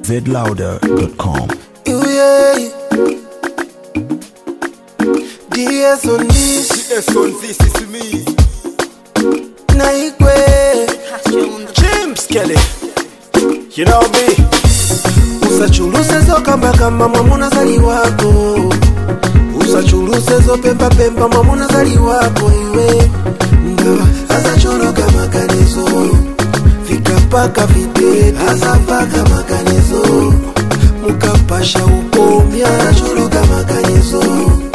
zlouder.com. Yeah. DS on this is me. Naigwe James Kelly. You know me. Usachuluse zo kamba mwamuna zali wako. Usachuluse zo pemba mwamuna zali wako iwe. Ndawa azacholoka makanizo. Fika paka vide azapaka makanizo. Mukapasha ukomya azacholoka makanizo.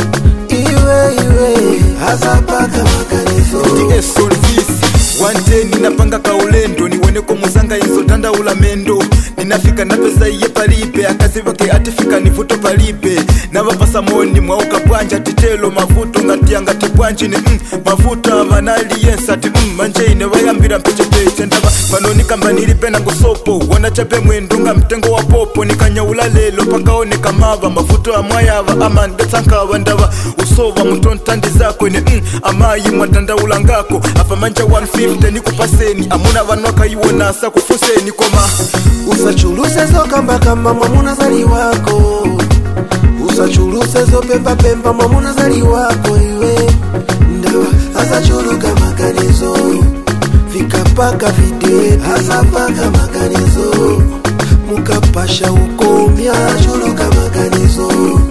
Iwe azapaka makanizo. DS on this. One day ninapanga kaulendo niwoneko muzanga inzo tanda ulamendo. Ninafika na pesa iye palipe akaziva ke atifika nivuto palipe. Navapasa moni mwauka pwanja titelo mavuto ngatianga tipwanji ni mavuta manali yensa ti manje ine wayambira mpeche peche ndava panoni kamba nilipe na ngosopo wana chape mwendunga mtengo wa popo nikanyaula lelo pakaone kamava mavuto amwayava amande tsankawa ndava usova mutontandi zako ine amayi mwatanda ulangako apa manja 150 nikupaseni amuna vanwaka iwona sa kufuseni koma usachuluse zo kamba mwamuna zali wako. Usachuluse zo pemba mwamuna zali wako iwe. Ndawa azachuluka makanizo. Fika paka vide azapaka makanizo. Mukapasha ukomya azachuluka makanizo.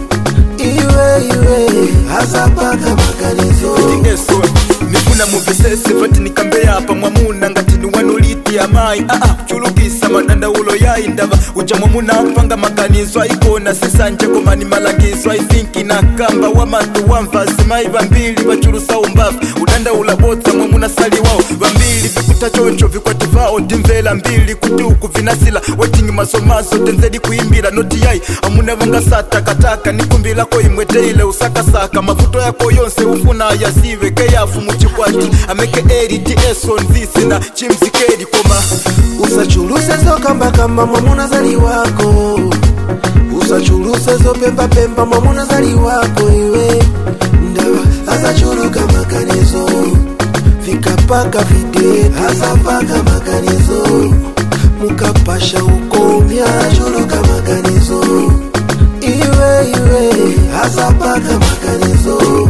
Iwe azapaka makanizo. Eso nifuna muvesese fati nikambe hapa mwamuna ngati niwanuliti amai chulukisa madanda ulo ya indava uja mwamuna panga makanizo aikona sisanje komani malagizo I think inakamba wamatu wamvasi mai vambili vachulusa umbavu udanda ulabota mwamuna sali wao vambili vikuta chocho vikwati vao timvela mbili kutuku vinasila wetingi masomaso tenzedi kuimbila noti yai amuna vanga satakataka nikumbila ko imweteile usakasaka mavuto yako yonse ufuna yasive keyafu muchikwati ameke DS on this na chimzikedi koma usachuluse zo kamba mwamuna zali wako. Usachuluse zo pemba mwamuna zali wako iwe. Ndawa azachuluka makanizo. Fika paka vide azapaka makanizo. Mukapasha ukomya azachuluka makanizo. Iwe azapaka makanizo.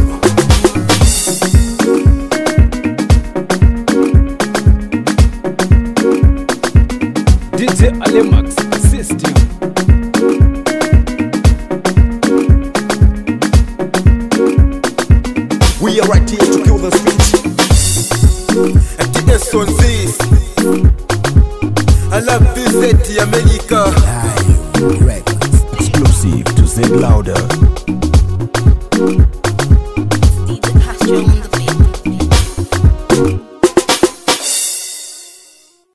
DJ Alemax System. we are right here to kill the speech. DS on this. I love this city America.